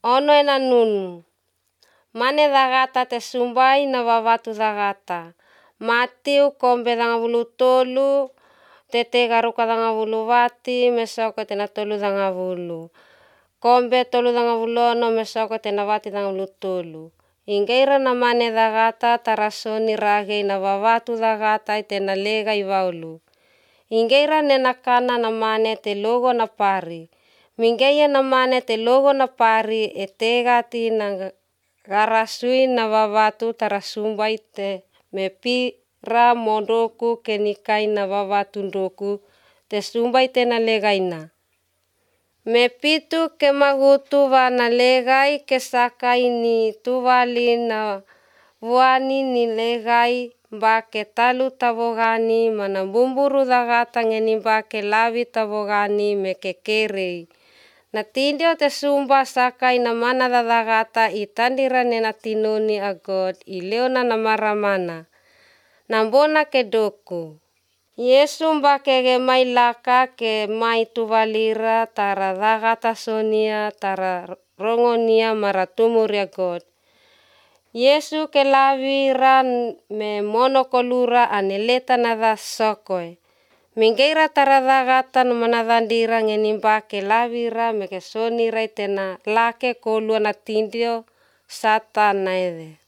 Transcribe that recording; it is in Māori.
Ono ena nunu. Mane dagata te sumbai na vavatu dagata. Matiu kombe danga bulu tolu, tete garuka danga bulu vati, mesoko tena tolu danga bulu. Kombe tolu danga bulu ono, mesoko tena vati danga bulu tolu. Ingeira na mane dagata tarasoni rage na vavatu dagata itena lega ivaulu. Ingeira nena kana na mane te logo na pari. Mingeia na mane te logo na pari etegati na garasui na vavatu tarasumbai te mepira mondoku kenikai na vavatu ndoku te sumbai tena legaina. Mepitu ke magutu wana legai ke sakai ni tuvali na vuani ni legai ba ke talu tabogani mana bumburu dagata ngeni ba ke lavi tabogani me ke kerei. Na tindio te sumba sakai na mana dagata itandira nena tinoni a God ileona na maramana. Nambona ke doku. Yesu mba ke mai laka ke mai tuvalira tara dagata sonia tara rongonia mara tumuria God. Yesu ke lavi ran me monokolura aneleta nada sokoe. Mingeira tara dagata no manadandira ngeni mba ke lavi ra me ke soni ra itena lake kolua na tindio satana ede.